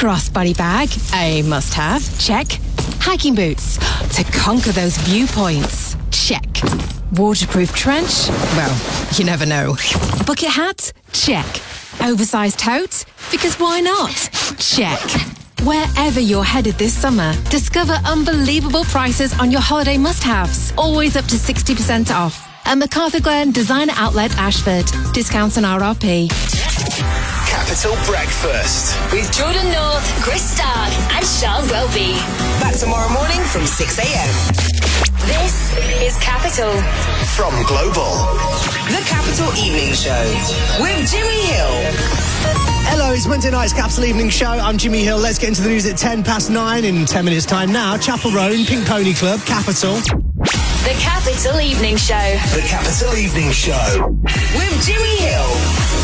Crossbody bag, a must-have, check. Hiking boots, to conquer those viewpoints, check. Waterproof trench, well, you never know. Bucket hat, check. Oversized tote, because why not? Check. Wherever you're headed this summer, discover unbelievable prices on your holiday must-haves. Always up to 60% off. At MacArthur Glen Designer Outlet, Ashford. Discounts on RRP. Capital Breakfast with Jordan North, Chris Stark and Sean Welby. Back tomorrow morning from 6 a.m. This is Capital. From Global. The Capital Evening Show with Jimmy Hill. Hello, it's Monday night's Capital Evening Show. I'm Jimmy Hill. Let's get into the news at 9:10 in 10 minutes' time now. Chapel Roan, Pink Pony Club, Capital. The Capital Evening Show. The Capital Evening Show with Jimmy Hill.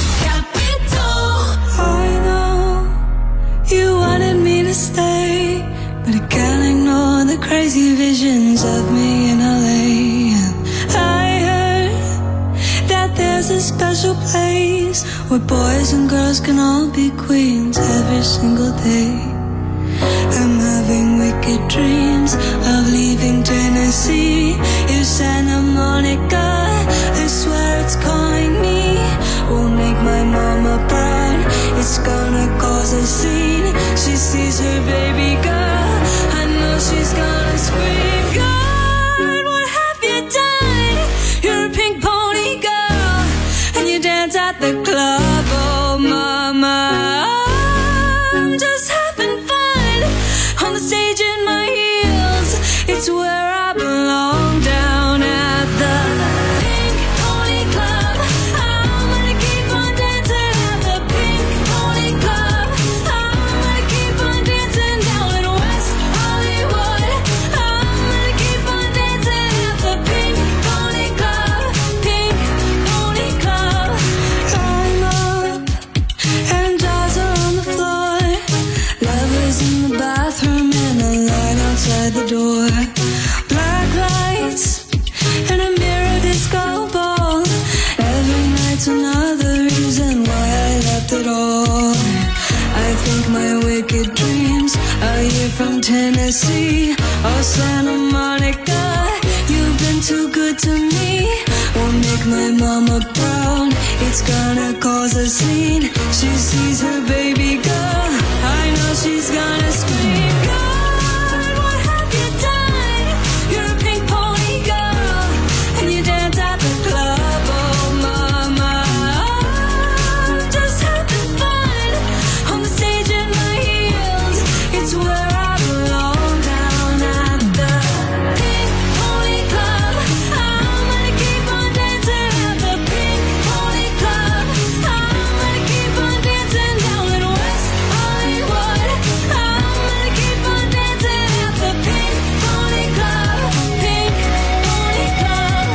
I know you wanted me to stay, but I can't ignore the crazy visions of me in LA. I heard that there's a special place where boys and girls can all be queens every single day. I'm having wicked dreams of leaving Tennessee. If Santa Monica, I swear it's calling me, won't make my mama proud. It's gonna cause a scene. She sees her baby girl, I know she's gonna scream. God, what have you done? You're a pink pony girl, and you dance at the club. Oh mama, I'm just having fun on the stage in my heels. It's where I belong, down at the Pink Pony Club. I'm gonna keep on dancing at the Pink Pony Club. I'm gonna keep on dancing down in West Hollywood. I'm gonna keep on dancing at the Pink Pony Club. Pink Pony Club. I'm up and jaws are on the floor. Lovers in the bathroom and a line outside the door. Black lights and a mirror disco ball. Every night's another reason why I left it all. I think my wicked dreams are here from Tennessee or Santa Monica. You've been too good to me, won't make my mama proud. It's gonna cause a scene. She sees her baby girl, I know she's gonna scream. God, what have you done? You're a pink pony girl, and you dance at the club. Oh mama, I'm just having fun on the stage in my heels. It's where I belong, down at the Pink Pony Club. I'm gonna keep on dancing at the Pink Pony Club. I'm gonna keep on dancing down in West Hollywood. I'm gonna keep on dancing at the Pink Pony Club. Pink Pony Club.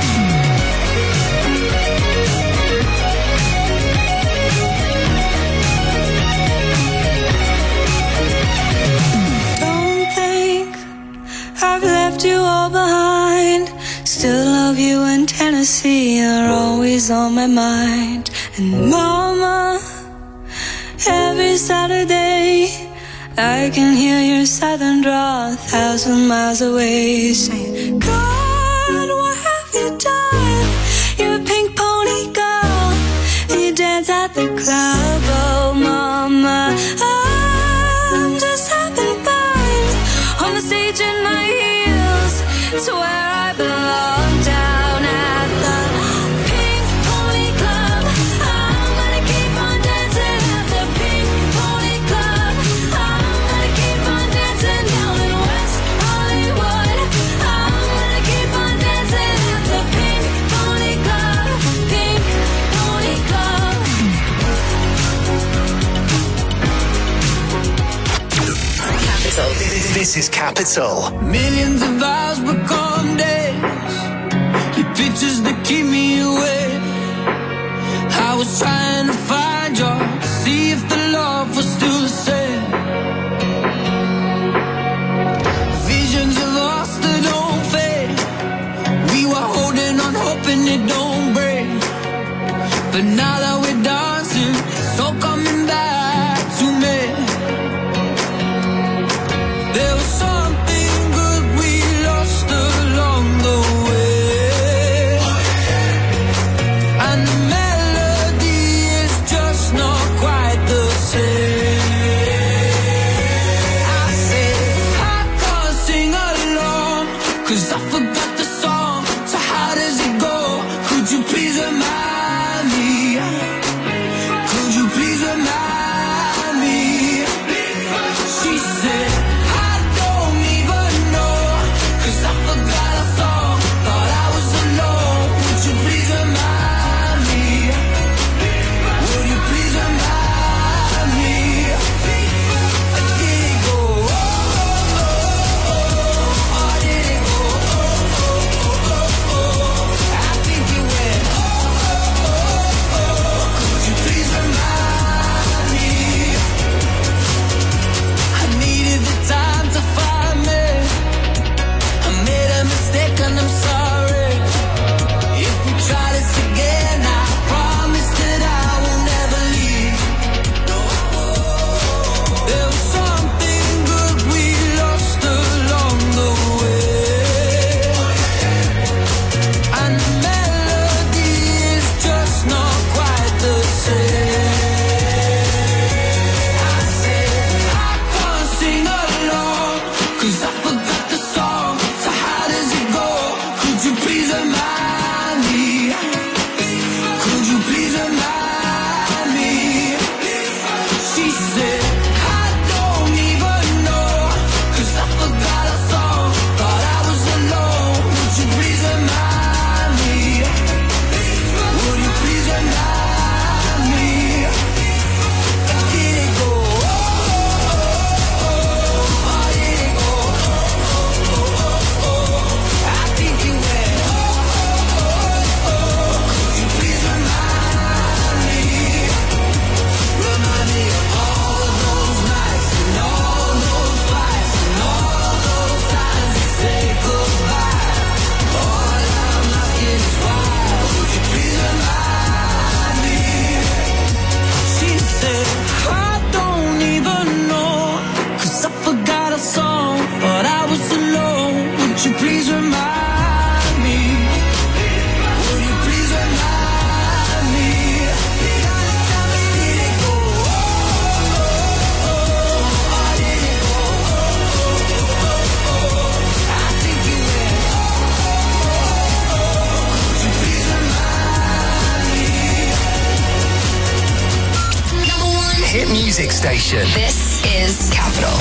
Don't think I've left you all behind. Still love you in Tennessee, you're always on my mind. And mama, every Saturday I can hear your southern drawl 1,000 miles away, saying, God, what have you done? You're a pink pony girl, and you dance at the club. Oh mama, I'm just having fun on the stage in my heels. It's where I belong, down at the Pink Pony Club. I'm gonna keep on dancing at the Pink Pony Club. I'm gonna keep on dancing down in West Hollywood. I'm gonna keep on dancing at the Pink Pony Club. Pink Pony Club. Capital. This is Capital. Millions of hours become days. Your pictures that keep me awake. I was trying to find you, see if the love was still the same. Visions of us that don't fade. We were holding on, hoping it don't break. But now that we're dancing, it's all coming back to me. There was something good we lost along the way, and the melody is just not quite the same. I said I can't sing along 'cause I forgot the song. So how does it go? Could you please remind me? Could you please remind me? She said I don't even know 'cause I forgot a song. Thought I was alone. Would you please remind me? Would you please remind me? Did it go? Oh, oh, oh, oh, oh, did it go? Oh, oh, oh, oh, oh. I think it went. Oh, oh, oh, oh. Could you please remind me? I needed the time to find me. I made a mistake and I'm sorry. If we try this again, I promise that I will never leave. No, I won't. There was something good we lost along the way, and the melody is just not quite the same. I said I can't sing along 'cause I forgot the song. So how does it go? Could you please remind me? Could you please remind me? She said I don't even know 'cause I forgot a song. Thought I was alone. Would you please remind me? Would you please remind me? Did it go? Oh, oh, oh, oh, oh, did it go? Oh, oh, oh, oh. I think it went. Oh, oh, oh, oh. Could you please remind me? Remind me of all those nights and all those fights and all those times we say goodbye. All I'm asking is why. Would you please remind me? She said I don't even know 'cause I forgot a song. But I was alone. Would you please remind me? Would you please remind me? Did it go? Oh, oh, oh, oh, did it go? Oh, oh, oh. I think it went. Oh, oh, oh. Would you please remind me? Number one Hit music station. This is Capital.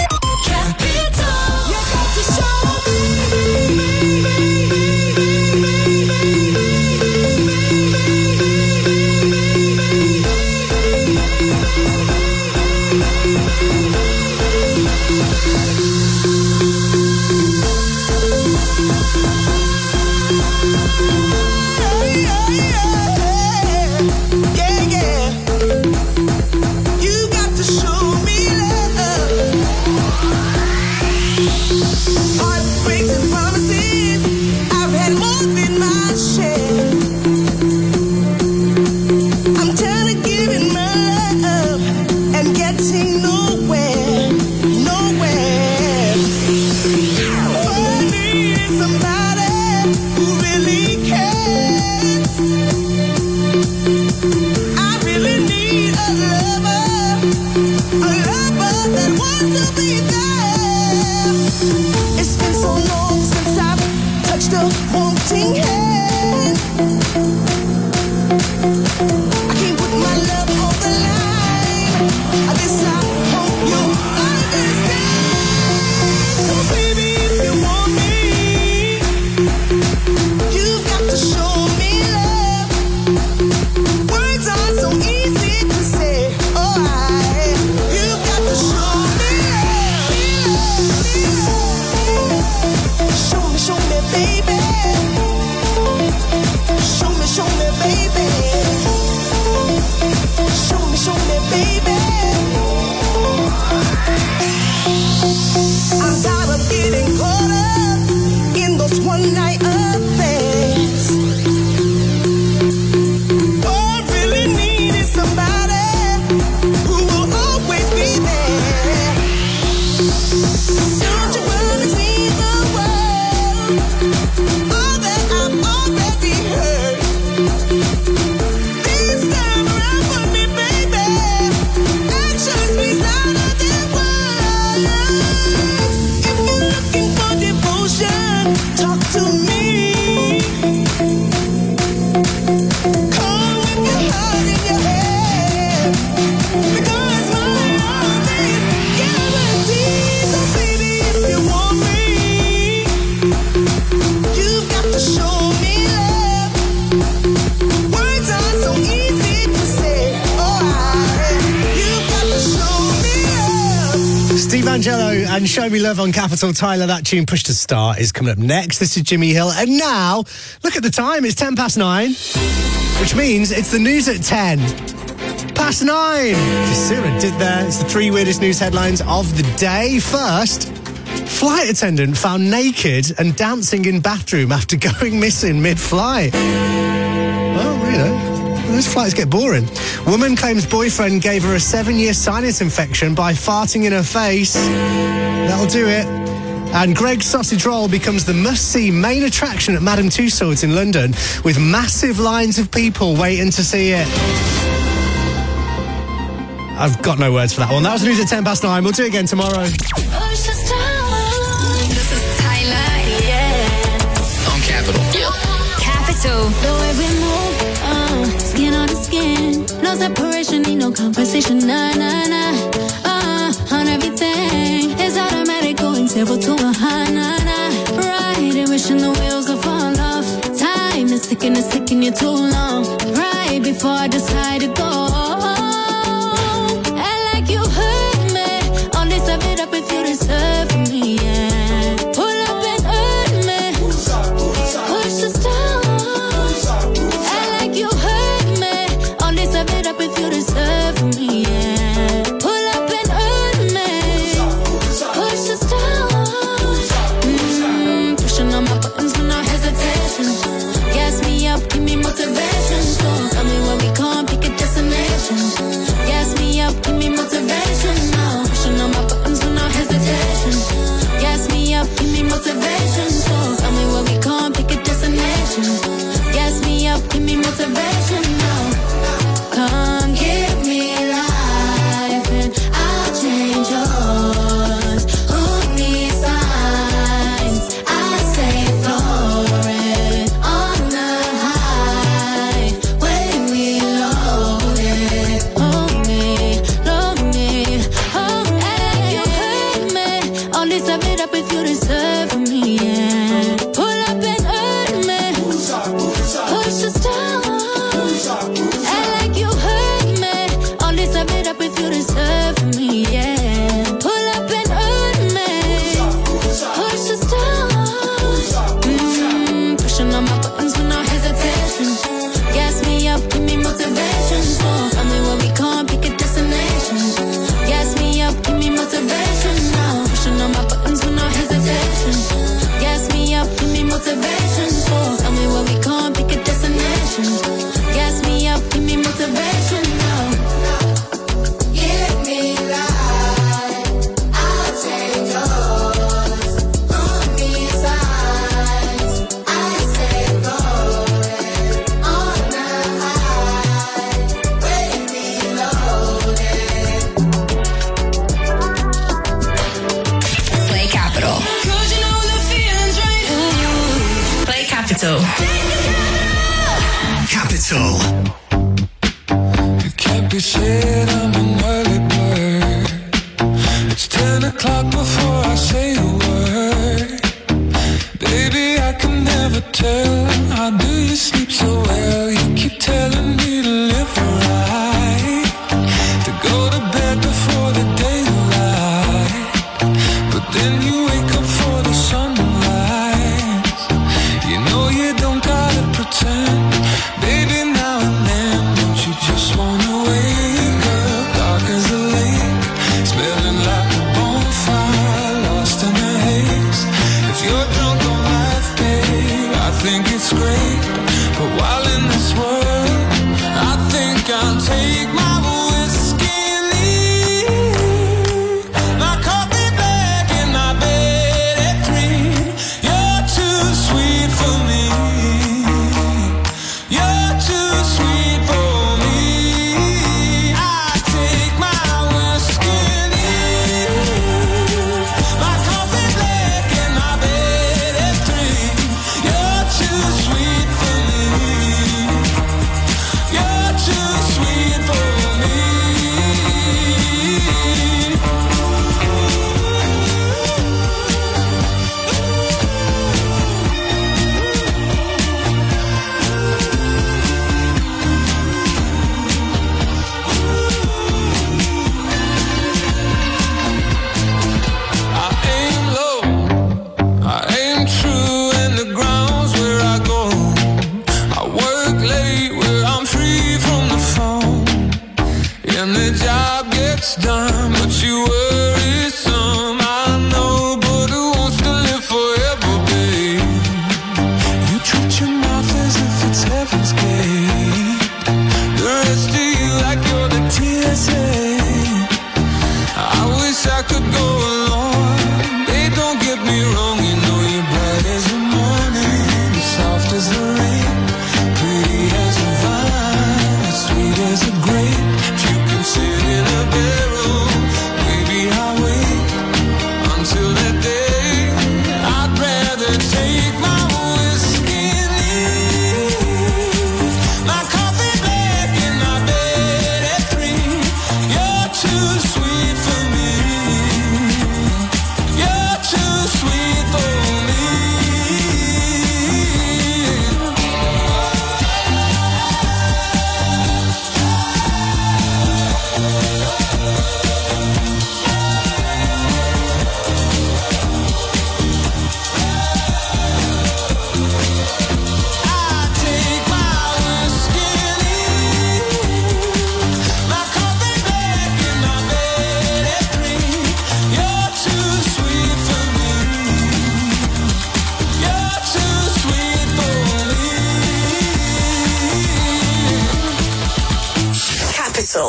You got to show me love. Heartbreaks and promises, I've had more than my share. I'm tired of giving my love and getting nowhere, nowhere. All I need is somebody who really cares. I really need a lover that wants to be there. It's been so long since I've touched a wanting hand. I can't put my love on the line. I guess I hope you understand. So baby, if you want me, you've got to show me love. Words are so easy to say. Oh, you've got to show me love. Steve Angelo and Show Me Love on Capital. Tyler, that tune, Push to Start, is coming up next. This is Jimmy Hill. And now, look at the time. It's 9:10, which means it's the news at 9:10. You see what I did there? It's the 3 weirdest news headlines of the day. First, flight attendant found naked and dancing in bathroom after going missing mid-flight. Well, you know, those flights get boring. Woman claims boyfriend gave her a 7-year sinus infection by farting in her face. That'll do it. And Greg's sausage roll becomes the must-see main attraction at Madame Tussauds in London, with massive lines of people waiting to see it. I've got no words for that one. That was the news at 9:10. We'll do it again tomorrow. This is Tyler, yeah. On Capital. Capital. The way we move, skin on the skin. No separation, need no conversation, nah, nah, nah. On everything, it's automatic, going 0 to 100, nah, nah. Right, and wishing the wheels will fall off. Time is ticking you too long. Right before I decide to go. You hurt me, only serve it up if you deserve me, yeah. Pull up and hurt me, push the stars. Act like you hurt me, only serve it up if you deserve me, yeah. Pull up and hurt me, push the stars. Pushing on my buttons with no hesitation. Gas me up, give me motivation. So tell me where we can't pick a destination. Gas me up, give me motivation now. Pushing on my buttons with no hesitation. Gas me up, give me motivation. So tell me where we can't pick a destination. Gas me up, give me motivation now. Come give me life and I'll change yours. Who needs signs? I say florid on the high when we load it. Hold me, you hurt me. Only serve it up if you deserve me, yeah. Pull up and hurt me, push the stars. Act like you hurt me. Only serve it up if you deserve me, yeah. Pull up and hurt me, push the stars. Pushing on my buttons with no hesitation. Gas me up, give me motivation. So tell me where we can't pick a destination. Gas me up, give me motivation now. Pushing on my buttons with no hesitation. Gas me up, give me motivation. So tell me where we can't pick a destination. Gas me up, give me motivation now. Give me life, I'll change yours. Who needs signs? I say florid on the high when we load it. Play Capital. Cause you know the feeling's right. Play Capital. Capital. It can't be said I'm an early bird. It's 10 o'clock before I say a word. Baby, I can never tell. How do you sleep so well? You keep telling me to live right, to go to bed before the daylight. But then you wake up for the sunrise. You know you don't gotta pretend. Baby, now and then, don't you just wanna wake up? Dark as a lake, smelling like a bonfire, lost in the haze. If you're drunk on life, babe, I think it's great. But while in this world, I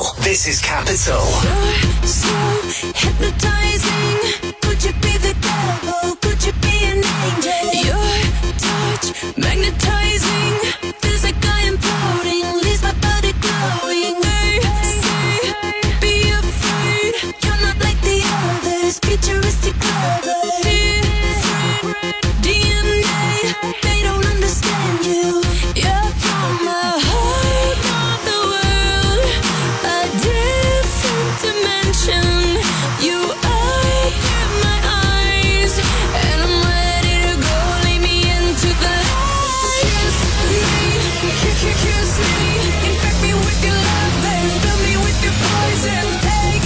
Hill. This is Capital. You're so hypnotizing. Could you be the devil? Could you be an angel? Your touch magnetizing. Feels like I am floating. Leaves my body glowing. They say, be afraid. You're not like the others. Futuristic lovers. Different DNA. They don't understand you. You're from a whole other world. A different dimension. You open my eyes, and I'm ready to go. Lead me into the light. Kiss me, infect me with your love and fill me with your poison. Take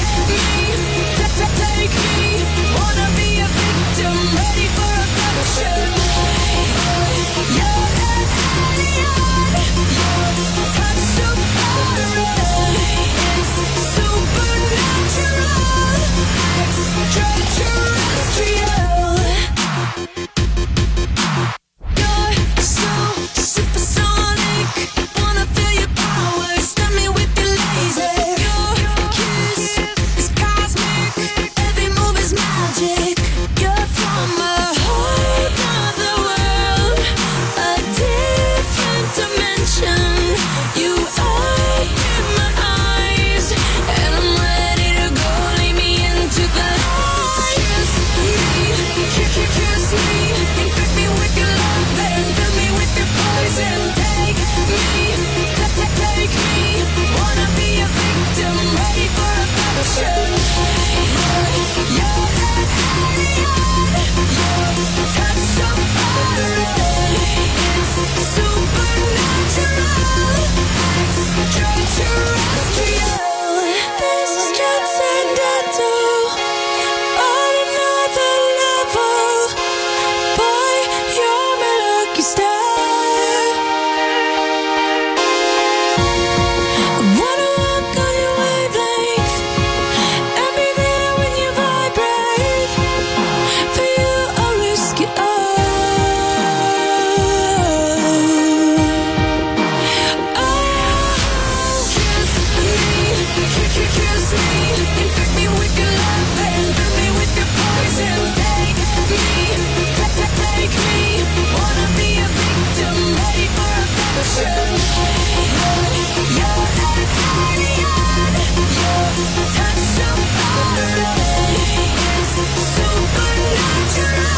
me, wanna be a victim, ready for abduction. You're an alien, your touch so far away. It's supernatural, extraterrestrial. You're so supersonic, wanna feel your power, stun me with your laser. Your kiss is cosmic, every move is magic. You're from a whole other world, a different dimension. You open my eyes, and I'm ready to go. Lead me into the light. Kiss me, infect me with your love and fill me with your poison. Take me, wanna be a victim, ready for abduction. You're an alien, your touch so far away. It's supernatural, extraterrestrial. This is transcendental, on another level. Boy, you're my lucky star. I wanna walk on your wavelength and be there when you vibrate. For you, I'll risk it all. Kiss me, infect me with your love and fill me with your poison. Take me, wanna be a victim, ready for abduction. You're an alien, your touch so far away. It's supernatural,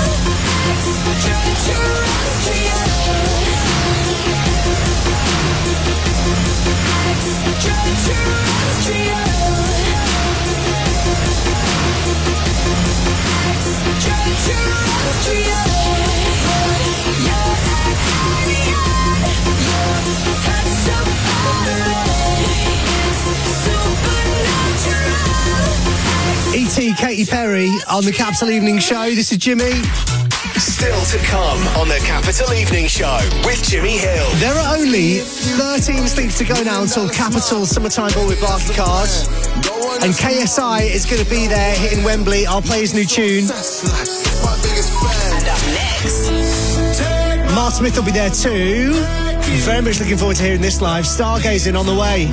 E.T. Katy Perry on the Capital Evening Show. This is Jimmy. Still to come on the Capital Evening Show with Jimmy Hill. There are only 13 sleeps to go now until Capital Summertime Ball with Barclaycard. And KSI is going to be there hitting Wembley. I'll play his new tune. And up next, Mark Smith will be there too. Very much looking forward to hearing this live. Stargazing on the way.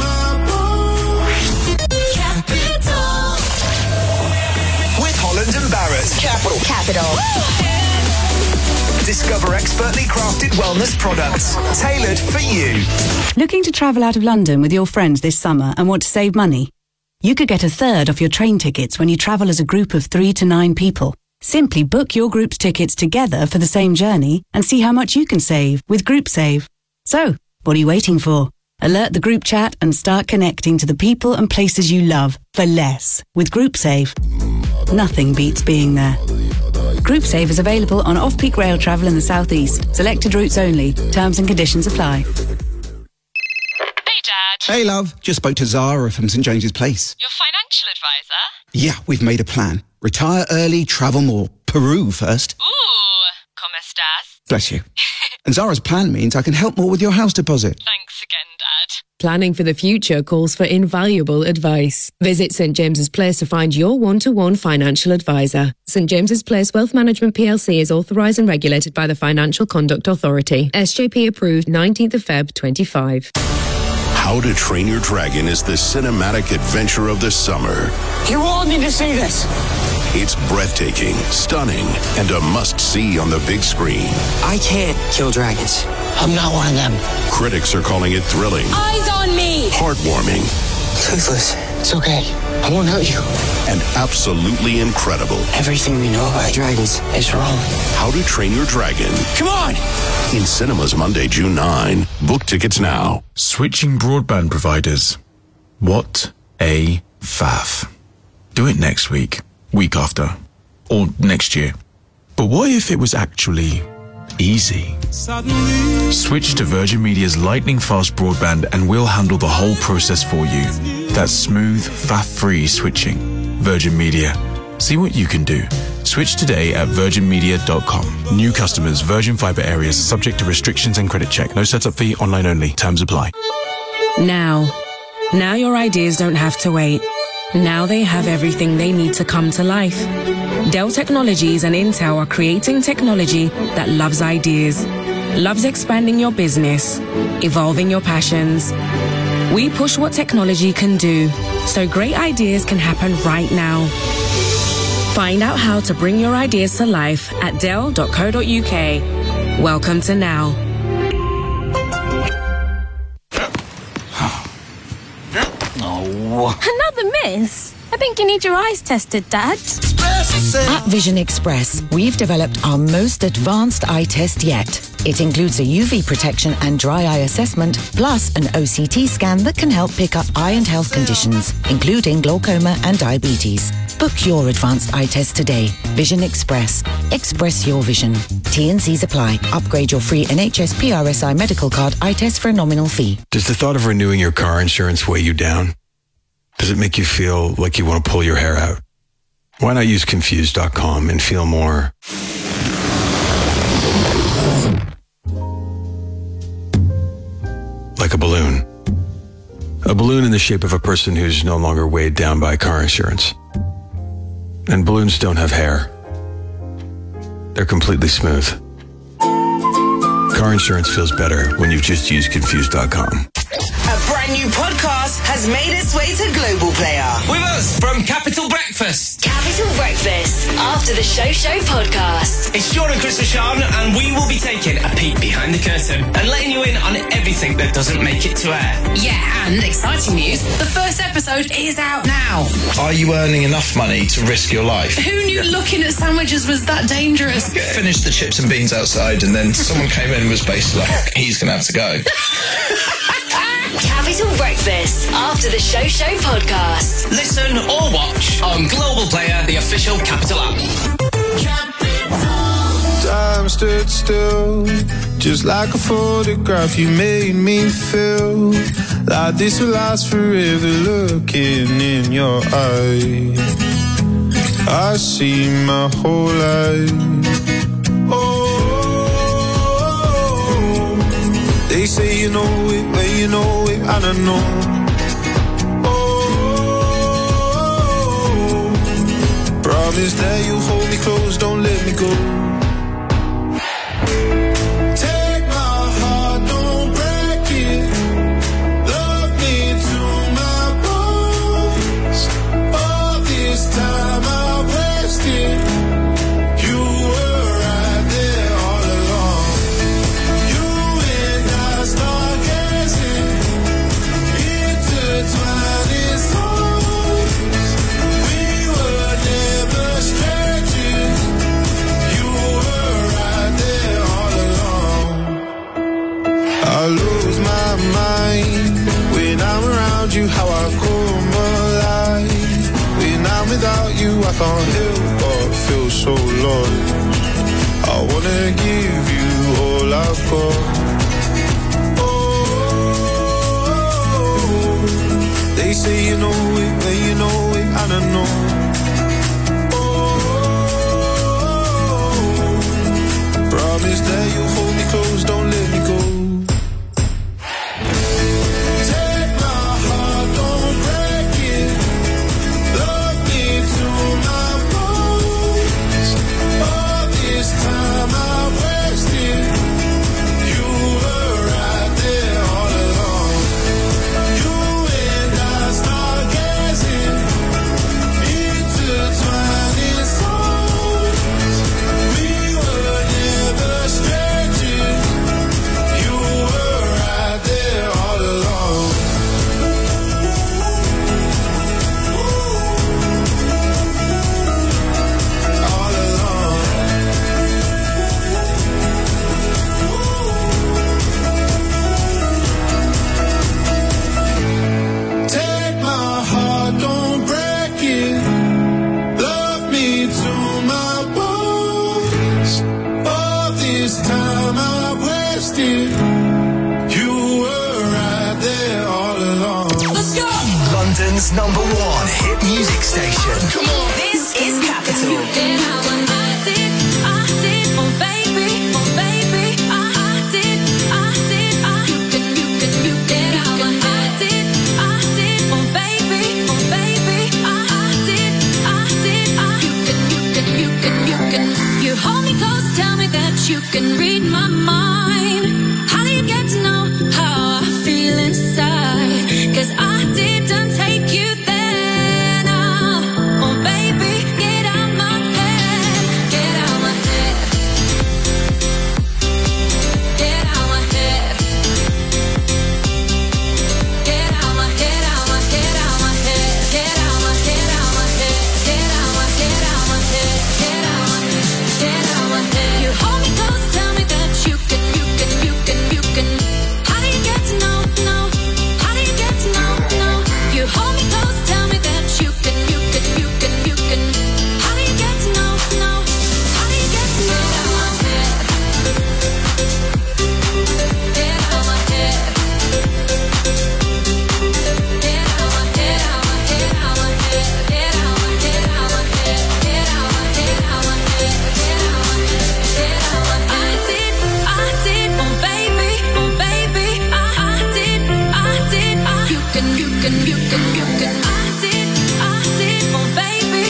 With Holland and Barrett. Capital. Discover expertly crafted wellness products tailored for you. Looking to travel out of London with your friends this summer and want to save money? You could get a third off your train tickets when you travel as a group of 3 to 9 people. Simply book your group's tickets together for the same journey and see how much you can save with GroupSave. So, what are you waiting for? Alert the group chat and start connecting to the people and places you love for less with GroupSave. Nothing beats being there. GroupSave is available on off-peak rail travel in the southeast. Selected routes only. Terms and conditions apply. Hey, Dad. Hey, love. Just spoke to Zara from St James's Place. Your financial advisor? Yeah, we've made a plan. Retire early, travel more. Peru first. Ooh, ¿cómo estás? Bless you. And Zara's plan means I can help more with your house deposit. Thanks again, Dad. Planning for the future calls for invaluable advice. Visit St James's Place to find your one-to-one financial advisor. St James's Place Wealth Management PLC is authorised and regulated by the Financial Conduct Authority. SJP approved 19th of Feb 25. How to Train Your Dragon is the cinematic adventure of the summer. You all need to see this. It's breathtaking, stunning, and a must-see on the big screen. I can't kill dragons. I'm not one of them. Critics are calling it thrilling, Eyes on me! heartwarming, Toothless, it's okay. I won't hurt you. and absolutely incredible. Everything we know about dragons is wrong. How to Train Your Dragon. Come on! In cinemas Monday, June 9. Book tickets now. Switching broadband providers. What a faff. Do it next week, week after, or next year. But what if it was actually easy? Switch to Virgin Media's lightning-fast broadband and we'll handle the whole process for you. That's smooth, faff-free switching. Virgin Media. See what you can do. Switch today at virginmedia.com. New customers, Virgin Fibre areas, subject to restrictions and credit check. No setup fee, online only. Terms apply. Now your ideas don't have to wait. Now they have everything they need to come to life. Dell Technologies and Intel are creating technology that loves ideas, loves expanding your business, evolving your passions. We push what technology can do, so great ideas can happen right now. Find out how to bring your ideas to life at dell.co.uk. Welcome to Now. Another miss? I think you need your eyes tested, Dad. At Vision Express, we've developed our most advanced eye test yet. It includes a UV protection and dry eye assessment, plus an OCT scan that can help pick up eye and health conditions, including glaucoma and diabetes. Book your advanced eye test today. Vision Express. Express your vision. T&Cs apply. Upgrade your free NHS PRSI medical card eye test for a nominal fee. Does the thought of renewing your car insurance weigh you down? Does it make you feel like you want to pull your hair out? Why not use Confused.com and feel more like a balloon? A balloon in the shape of a person who's no longer weighed down by car insurance. And balloons don't have hair. They're completely smooth. Car insurance feels better when you've just used Confused.com. A brand new podcast has made its way to Global Player. With us from Capital Breakfast. Capital Breakfast, after the Show podcast. It's Sean and Chris Sean, and we will be taking a peek behind the curtain and letting you in on everything that doesn't make it to air. Yeah, and exciting news, the first episode is out now. Are you earning enough money to risk your life? Who knew looking at sandwiches was that dangerous? Finished the chips and beans outside, and then someone came in and was basically like, he's going to have to go. Capital Breakfast, after the Show podcast. Listen or watch on Global Player, the official Capital app. Time stood still, just like a photograph. You made me feel like this will last forever. Looking in your eyes, I see my whole life. They say you know it, when you know it, I don't know. Oh, promise that you'll hold me close, don't let me go. Take my heart, don't break it. Love me to my bones. All this time I've wasted. You were right there all along. Start gazing, intertwining souls. We were never strangers. You were right there all along. I lose my mind when I'm around you. How I come alive when I'm without you. I can't help but feel so lost. I wanna give you all I've got. They say you know it, when you know it, I don't know. Oh, promise that you'll hold me close, don't let me go. Take my heart, don't break it. Love me to my bones. All this time I wasted. You were right there all along. this time I wasted. You were right there all along. Let's go! London's #1 hit music station. Come on. This is Capital. You hold me close, tell me that you can read my mind. How do you get to know how I feel inside? 'Cause I didn't take you there now. Oh baby, get out my head. Get out my head. Get out my head. Get out my head, out my head, out my head. Get out my head, out my head. Get out my head, out my head. Get out my head. Get out my head. You hold me close, tell me that you can. How do you get to know? How do you get to know? You hold me close, tell me that you can. How do you get to know? How do you get to know? Get out my head. Get out my head, out my head, out my head. Get out my head, out my head. Get out my head, out my head. Get out my head, get out my head. I did, oh baby, I did. You can. I did, oh baby,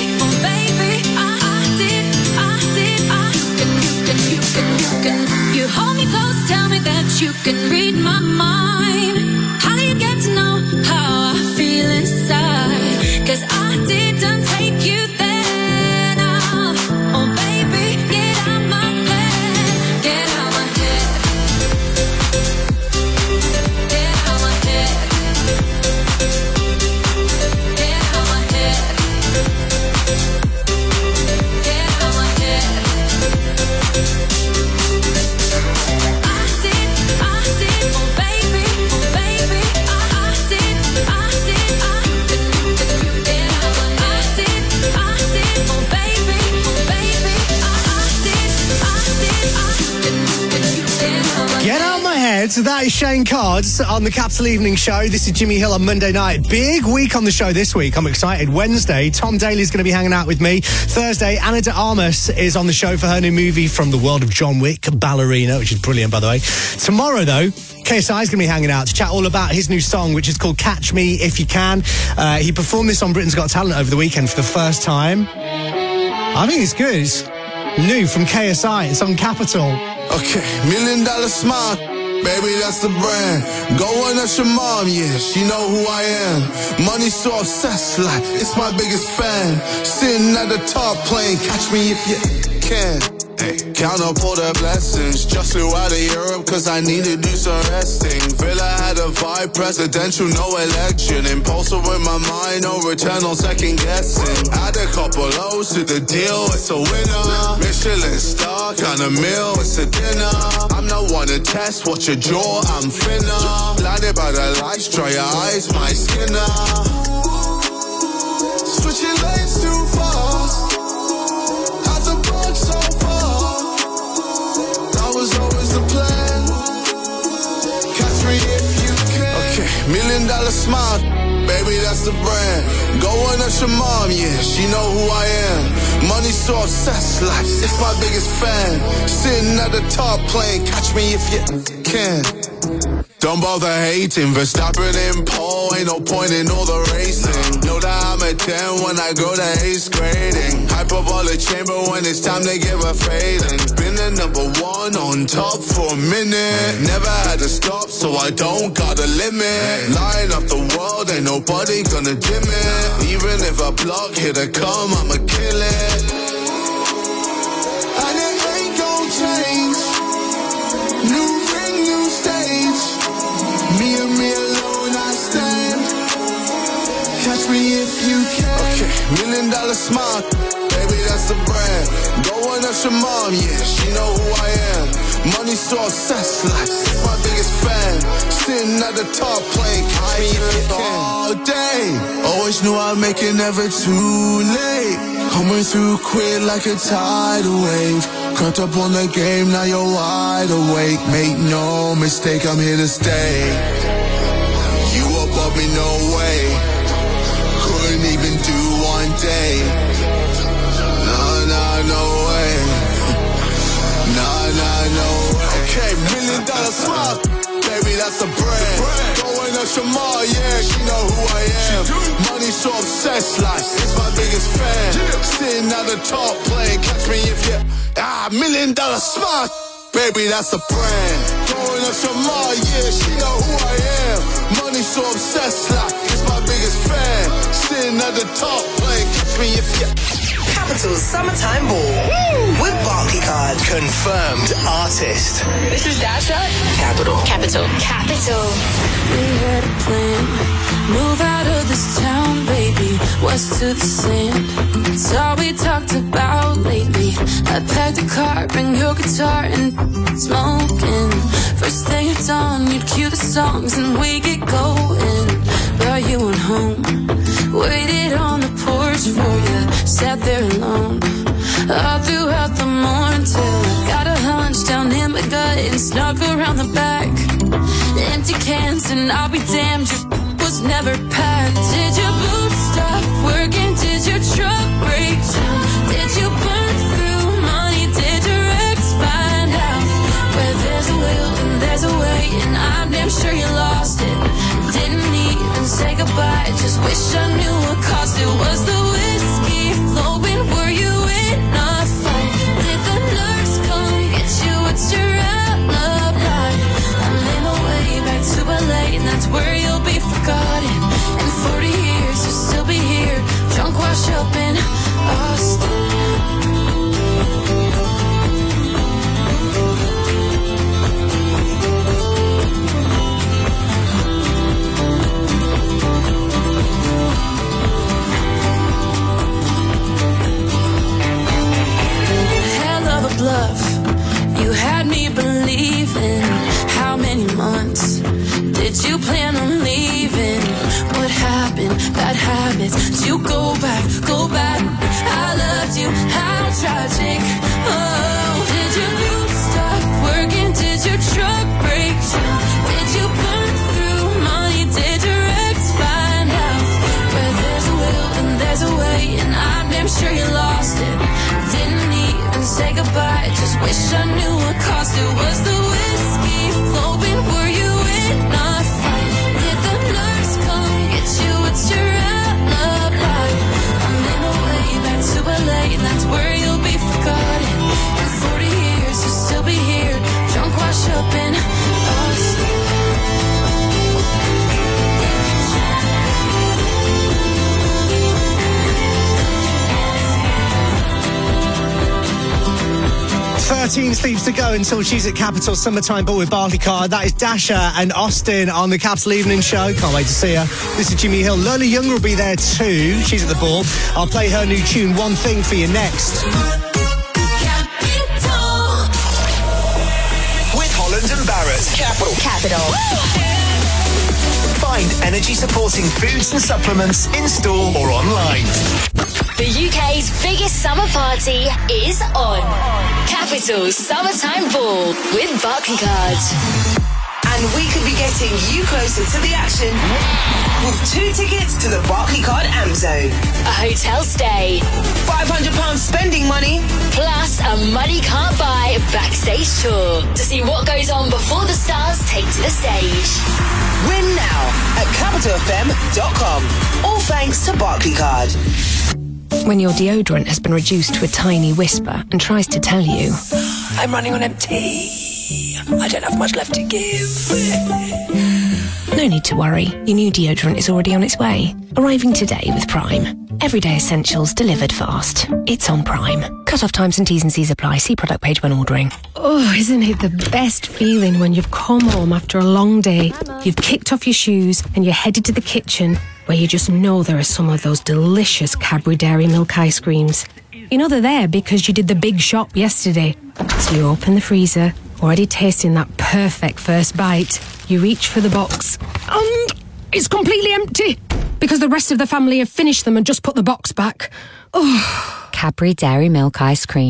I did. You can. You hold me close, tell me that you can read my mind. How do you get to know how I feel inside? 'Cause I didn't take you there now. Oh baby, get out my head. Get out my head. Get out my head. Get out my head. Get out my head. I did, oh baby, I did. You can. Get out my head. I did, oh baby, I did. Get out my head. So that is Shane Cards on the Capital Evening Show. This is Jimmy Hill on Monday night. Big week on the show this week. I'm excited. Wednesday, Tom Daly's going to be hanging out with me. Thursday, Anna de Armas is on the show for her new movie from the world of John Wick, Ballerina, which is brilliant, by the way. Tomorrow, though, KSI is going to be hanging out to chat all about his new song, which is called Catch Me If You Can. He performed this on Britain's Got Talent over the weekend for the first time. I think it's good. It's new from KSI. It's on Capital. Okay, $1 million smile, baby, that's the brand. Go on, that's your mom, yeah, she know who I am. Money so obsessed, like, it's my biggest fan. Sitting at the top playing Catch Me If You Can. Hey, count up all the blessings. Just flew out of Europe cause I need to do some resting. Villa had a vibe, presidential, no election. Impulsive with my mind, no return on second guessing. Add a couple O's to the deal, it's a winner. Michelin star, kind of meal, it's a dinner. I'm not one to test, watch your jaw, I'm finna. Blinded by the lights, dry your eyes, my skinner. Switching lanes too fast. How's the boat so far? That was always the plan. Catch me if you can. Okay, $1 million smile, baby, that's the brand. Go on, that's your mom, yeah, she know who I am. Money so obsessed, like, it's my biggest fan. Sitting at the top playing Catch Me If You Can. Don't bother hating, Verstappen in pole, ain't no point in all the racing. Know that I'm a 10 when I go to 8th grading. Hyperbolic chamber when it's time to give a fading. Been the #1 on top for a minute. Never had to stop, so I don't got a limit. Lighting up the world, ain't nobody gonna dim it. Even if a block hit a come, I'ma kill it. And it ain't gon' change. New ring, new stage. Me and me alone, I stand. Catch me if you can. Okay, $1 million smile, baby, that's the brand. Go on, that's your mom, yeah, she know who I am. Money so obsessed, like, it's my biggest fan. Sitting at the top playing Catch Me If You Can. All day, always knew I'd make it never too late. Coming through quick like a tidal wave. Caught up on the game, now you're wide awake. Make no mistake, I'm here to stay. You above me, no way. Couldn't even do one day. Nah, no way. Nah, no way. Okay, $1 million smile, baby, that's a brand. Going up Shamar, yeah, she know who I am. Money so obsessed, like, it's my biggest fan. Sitting at the top playing Catch Me If You... $1 million smile, baby, that's a brand. Going up Shamar, yeah, she know who I am. Money so obsessed, like, it's my biggest fan. Sitting at the top playing Catch Me If You... Capital Summertime Ball with Barclaycard. Confirmed artist. This is Dasha. Capital. We had a plan. Move out of this town, baby. West to the sand. It's all we talked about lately. I packed a car, bring your guitar and smoking. First thing it's on, you'd cue the songs and we get going. But you went home, waited on the porch for you, sat there alone all throughout the morning till I got a hunch down in my gut and snuck around the back. Empty cans and I'll be damned, your was never packed. Did your boots stop working? Did your truck break down? Did you burn through money? Did your ex find out? Where there's a will and there's a way, and I'm damn sure you lost it. Didn't even say goodbye, just wish I knew what caused it. Was the whiskey flowing? Were you in a fight? Did the nurse come get you? What's your alibi? I'm in my way back to LA, and that's where you'll be forgotten. In 40 years you'll still be here, drunk, washed up in Austin. Bluff. You had me believing. How many months did you plan on leaving? What happened? Bad habits. Did you go back? I loved you. How tragic. Oh, did your boots stop working? Did your truck break down? Did you burn through money? Did your ex find out? Where there's a will and there's a way, and I'm damn sure you lost it. Didn't even say goodbye, just wish I knew what caused it. Was the whiskey flowing? Were you in a fight? Did the nurse come get you? What's your alibi? I'm in my way back to LA, and that's where you'll be forgotten. In 40 years you'll still be here, drunk, washed up in Austin. 13 sleeps to go until she's at Capital Summertime Ball with Barclaycard. That is Dasha and Austin on the Capital Evening Show. Can't wait to see her. This is Jimmy Hill. Lola Young will be there too. She's at the ball. I'll play her new tune, One Thing, for you next. With Holland and Barrett. Capital. Find energy-supporting foods and supplements in-store or online. The UK's biggest summer party is on. Capital Summertime Ball with Barclaycard. And we could be getting you closer to the action with 2 tickets to the Barclaycard Amp Zone. A hotel stay. £500 spending money. Plus a money can't buy backstage tour to see what goes on before the stars take to the stage. Win now at capitalfm.com. All thanks to Barclaycard. When your deodorant has been reduced to a tiny whisper and tries to tell you, I'm running on empty, I don't have much left to give. No need to worry, your new deodorant is already on its way. Arriving today with Prime. Everyday essentials delivered fast. It's on Prime. Cut-off times and T's and C's apply. See product page when ordering. Oh, isn't it the best feeling when you've come home after a long day, you've kicked off your shoes and you're headed to the kitchen where you just know there are some of those delicious Cadbury Dairy Milk ice creams. You know they're there because you did the big shop yesterday. So you open the freezer, already tasting that perfect first bite. You reach for the box and it's completely empty because the rest of the family have finished them and just put the box back. Oh. Cadbury Dairy Milk Ice Cream.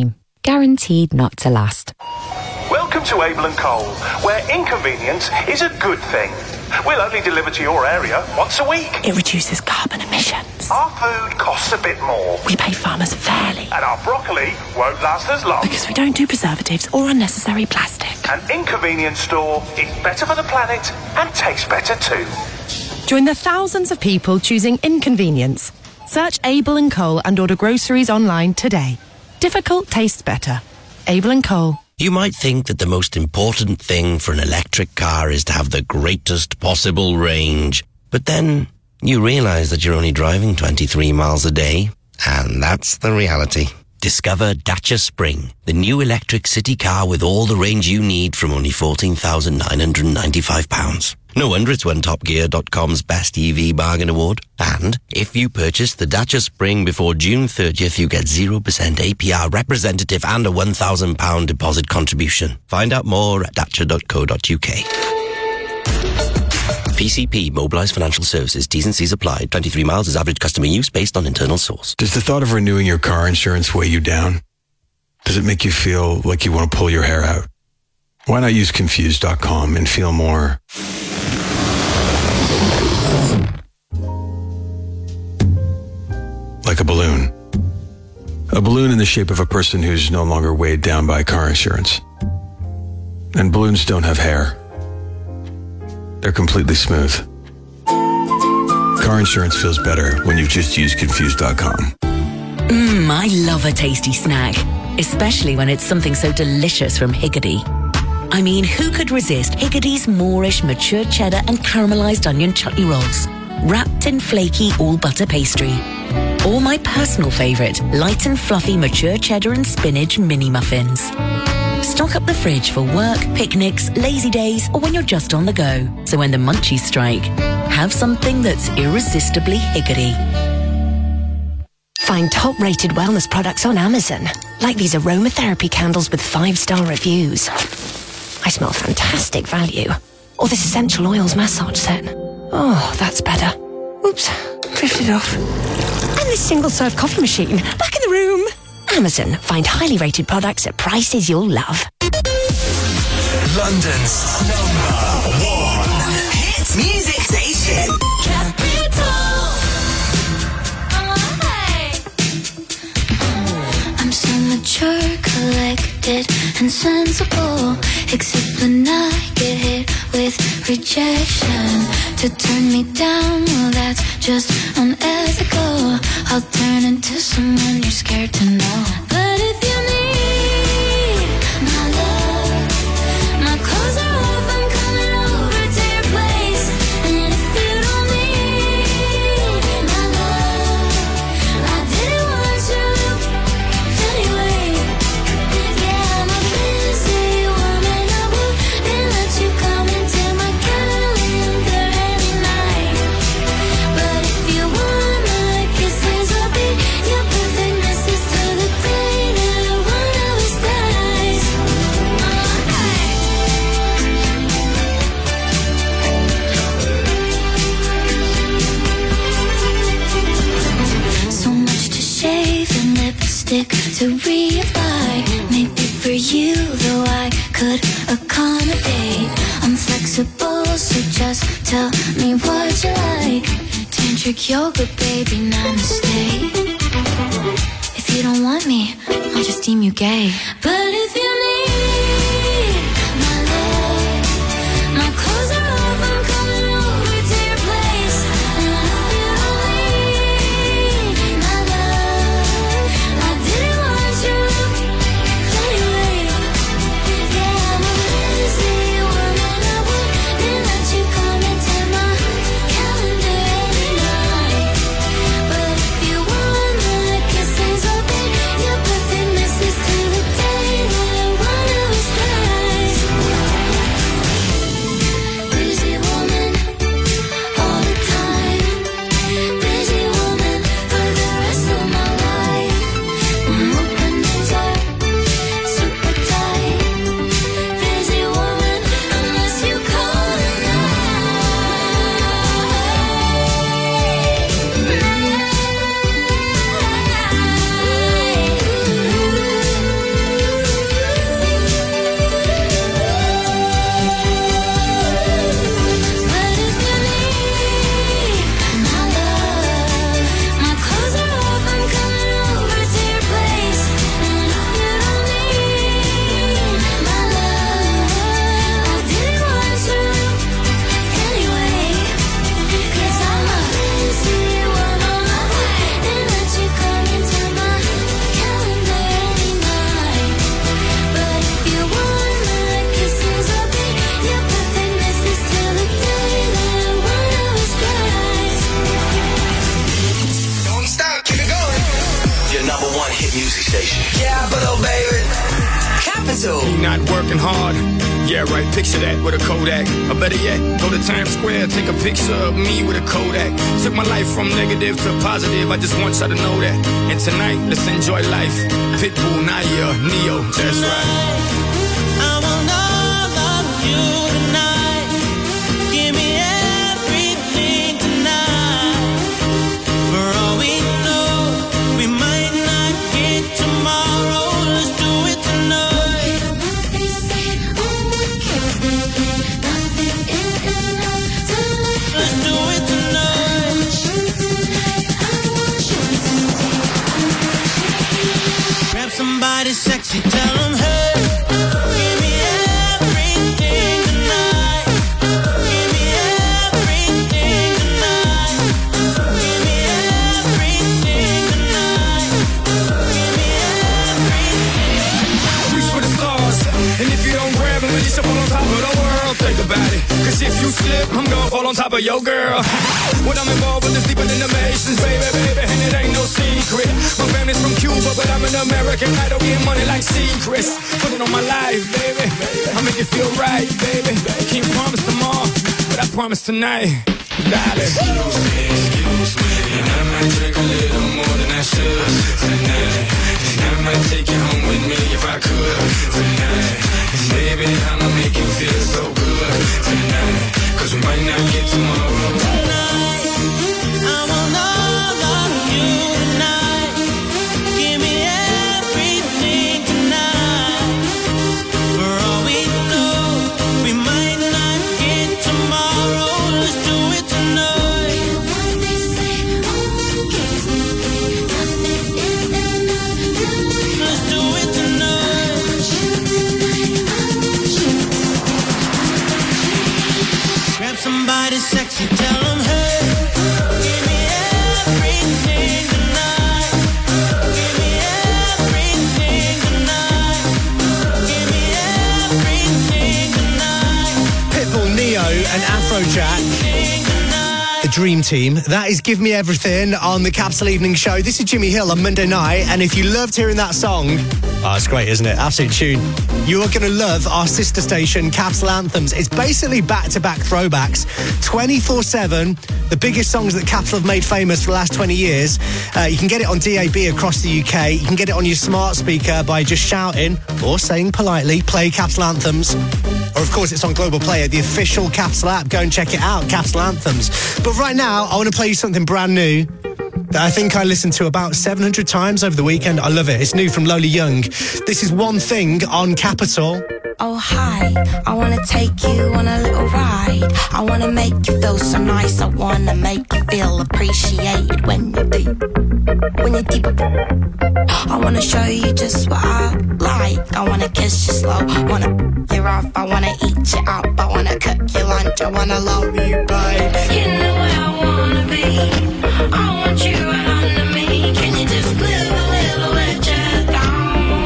guaranteed not to last. Welcome to Abel & Cole, where inconvenience is a good thing. We'll only deliver to your area once a week. It reduces carbon emissions. Our food costs a bit more. We pay farmers fairly. And our broccoli won't last as long. Because we don't do preservatives or unnecessary plastic. An inconvenience store is better for the planet and tastes better too. Join the thousands of people choosing inconvenience. Search Abel & Cole and order groceries online today. Difficult tastes better. Abel & Cole. You might think that the most important thing for an electric car is to have the greatest possible range. But then you realise that you're only driving 23 miles a day. And that's the reality. Discover Dacia Spring, the new electric city car with all the range you need from only £14,995. No wonder it's won TopGear.com's Best EV Bargain Award. And if you purchase the Dacia Spring before June 30th, you get 0% APR representative and a £1,000 deposit contribution. Find out more at dacia.co.uk. PCP, Mobilised Financial Services, T's and C's applied. 23 miles is average customer use based on internal source. Does the thought of renewing your car insurance weigh you down? Does it make you feel like you want to pull your hair out? Why not use Confused.com and feel more like a balloon? A balloon in the shape of a person who's no longer weighed down by car insurance. And balloons don't have hair. They're completely smooth. Car insurance feels better when you just use Confused.com. I love a tasty snack, especially when it's something so delicious from Higgidy. I mean, who could resist Higgidy's Moorish mature cheddar and caramelized onion chutney rolls, wrapped in flaky all-butter pastry? Or my personal favourite, light and fluffy mature cheddar and spinach mini muffins. Stock up the fridge for work, picnics, lazy days, or when you're just on the go. So when the munchies strike, have something that's irresistibly Higgidy. Find top-rated wellness products on Amazon, like these aromatherapy candles with 5-star reviews. I smell fantastic value. Or this essential oils massage set. Oh, that's better. Oops, drifted off. And this single-serve coffee machine, back in the room. Amazon. Find highly rated products at prices you'll love. London's #1 hit music station. I'm so mature, collected, and sensible. Except when I get hit with rejection. To turn me down, well, that's just unethical. I'll turn into someone you're scared to know. But if you need my love, my clothes are off, I'm coming over to your place. And if you don't need my love, I didn't want you anyway. Yeah, I'm a busy woman, I wouldn't let you come into my calendar any night. But if you want my kisses, I'll be your perfect missus till the day that one of us dies. So much to shave and lipstick to reapply. Maybe for you, though, I could accommodate. I'm flexible, so just tell me what you like. Tantric yoga, baby, namaste. If you don't want me, I'll just deem you gay. But if you need my love, my clothes are off, I'm coming over to your place. And if you don't need my love, I didn't want you anyway. Yeah, I'm a busy woman, I wouldn't let you come into my calendar any night. But if you want my kisses, I'll be your perfect missus till the day that one of us dies. Capital. He not working hard. Yeah, right, picture that with a Kodak. Or better yet, go to Times Square, take a picture of me with a Kodak. Took my life from negative to positive, I just want y'all to know that. And tonight, let's enjoy life. Pitbull, Naya, Neo, that's right. I want all of you tonight. Give me everything tonight. For all we know, we might not get tomorrow. Let's do it tonight. Let's do it tonight. Grab somebody sexy, tell them, hey, give me everything tonight. Give me everything tonight. Give me everything tonight. Give me everything. Reach for the stars, and if you don't grab them, you should fall on top of the world. Think about it, cause if you slip, I'm gonna fall on top of your girl. When I'm involved with this deeper than the Masons, baby, baby, and it ain't no secret. My family's from Cuba, but I'm an American idol, getting money like secrets. Put it on my life, baby, I'll make it feel right, baby. Can't promise tomorrow, but I promise tonight, darling. Excuse me, and I might drink a little more than I should tonight. And I might take you home with me if I could tonight. And baby, I'ma make you feel so good tonight. Cause we might not get tomorrow. Tonight, I want all of you tonight. Give me everything tonight. For all we know, we might not get tomorrow. Let's do it tonight. Let's do it tonight. Grab somebody sexy, tell them, hey, give me everything tonight. Give me everything tonight. Give me everything tonight. Pitbull, Neo, and Afrojack. The Dream Team. That is Give Me Everything on the Capital Evening Show. This is Jimmy Hill on Monday night, and if you loved hearing that song, oh, it's great, isn't it? Absolute tune. You are going to love our sister station, Capital Anthems. It's basically back-to-back throwbacks, 24/7, the biggest songs that Capital have made famous for the last 20 years. You can get it on DAB across the UK. You can get it on your smart speaker by just shouting or saying politely, play Capital Anthems. Or, of course, it's on Global Player, the official Capital app. Go and check it out, Capital Anthems. But right now, I want to play you something brand new that I think I listened to about 700 times over the weekend. I love it. It's new from Lola Young. This is One Thing on Capital. Oh, hi, I wanna take you on a little ride. I wanna make you feel so nice. I wanna make you feel appreciated when you're deep. When you're deep. I wanna show you just what I like. I wanna kiss you slow, wanna you off. I wanna eat you up, I wanna cook your lunch. I wanna love you, babe. You know where I wanna be. I want you right under me. Can you just live a little let your head down?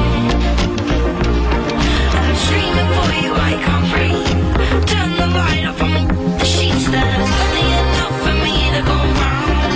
Streaming for you, I can't breathe. Turn the light off on the sheets. There's plenty enough for me to go round.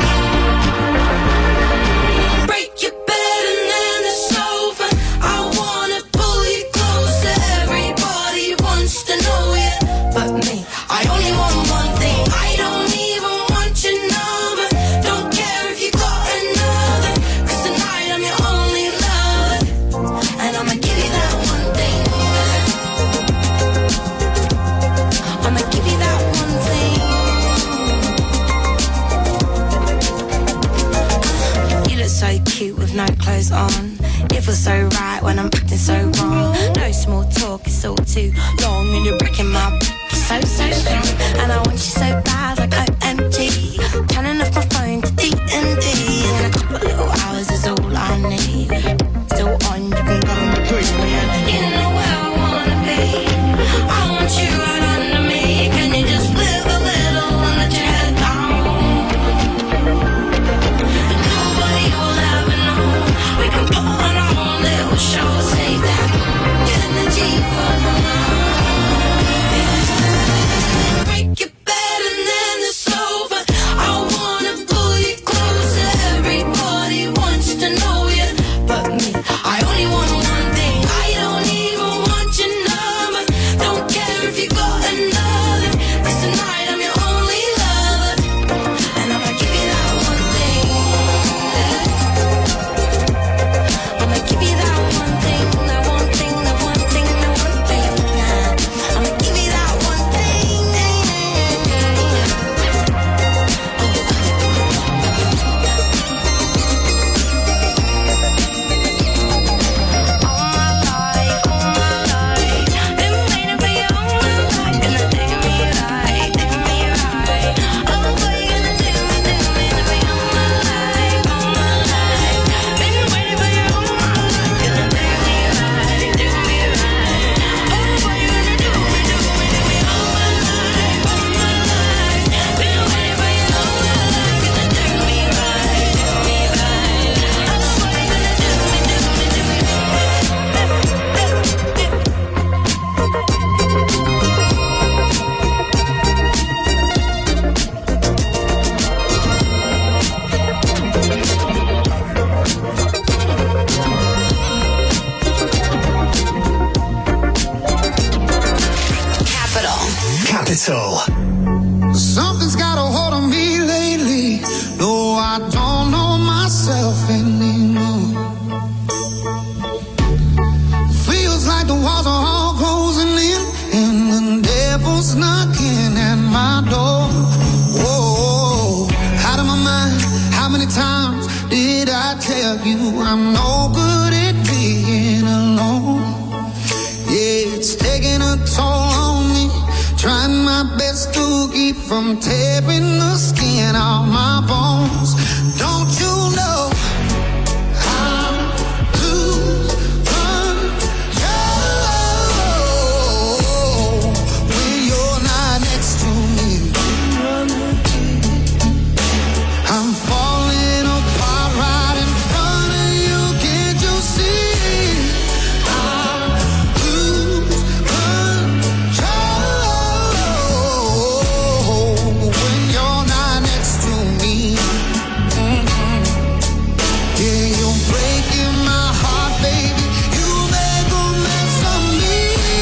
Break your bed and then it's over. I wanna pull you closer. Everybody wants to know you, but me, I only want one thing. I don't even want your number. Don't care if you got another. Cause tonight I'm your only lover. And I'ma give you that one thing. I'ma give you that one thing. You look so cute with no clothes on. It feels so right when I'm acting so wrong. No small talk, it's all too long. And you're breaking my so strong. And I want you so bad like OMG. Turning off my phone to D&D. And a couple little hours is all I need. Still on, you can go and breathe me in. You know where I wanna be. I want you right under me. Can you just live a little and let your head down? And nobody will ever know. We can put on our own little show. Save that energy for my mind. Capital. Something's got a hold on me lately. No, I don't know myself anymore. Feels like the walls are all closing in, and the devil's knocking at my door. Whoa, out of my mind. How many times did I tell you I'm no good at being alone? Yeah, it's taking a toll on me. Trying my best to keep from tearing the skin off my bones. Don't you know I'm lose control when you're not next to me? I'm falling apart right in front of you. Can't you see? I lose control when you're not next to me. Yeah, you're breaking my heart, baby. You make a mess of me.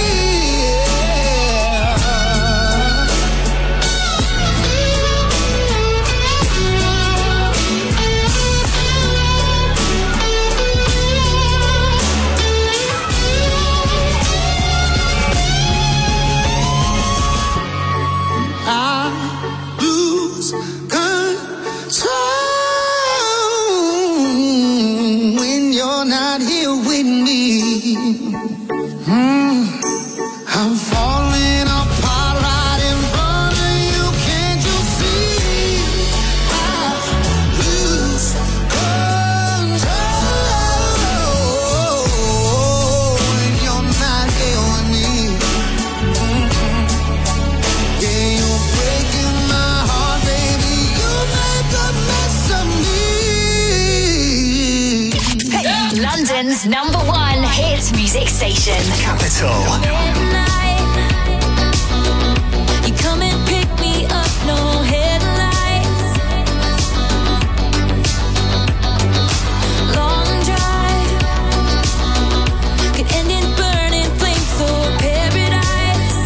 I lose control when you're not here with me. I'm falling apart right in front of you. Can't you see? I lose control when you're not here with me. Yeah, you're breaking my heart, baby. You make a mess of me. London's #1 hit music station. Capital. You come and pick me up, no headlights. Long drive could end in burning flames or paradise.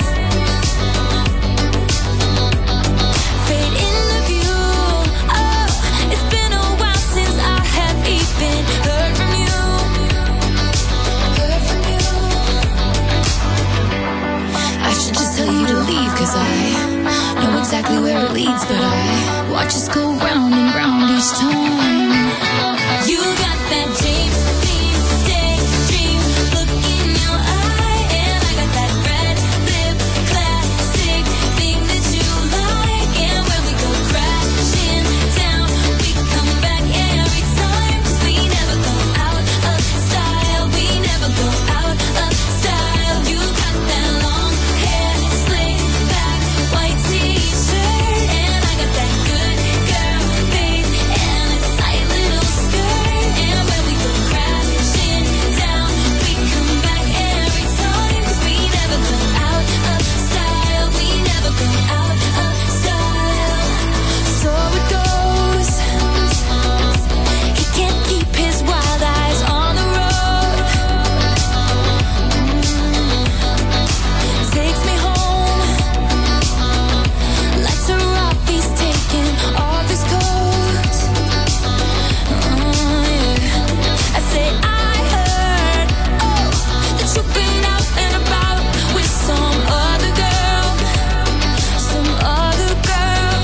Fade in the view. Oh, it's been a while since I have even heard from you. Heard from you. I should just tell you to leave, 'cause I know exactly where it leads, but I watch us go round and round each time. You got that James Dean daydream look in your eye, and I got that red lip classic thing that you like. And when we go crashing down, we come back every time, 'cause we never go out of style. We never go out of style. You got that long hair, slick back, white t-shirt, and I got that good girl face and a tight little skirt. And when we go crashing down, we come back every time, 'cause we never go out of style. We never go out of style. So it goes. He can't keep his wild eyes on the road. Takes me home. Lights are off, he's taking off his coat. Yeah. I say I heard, oh, that you've been out and about with some other girl. Some other girl.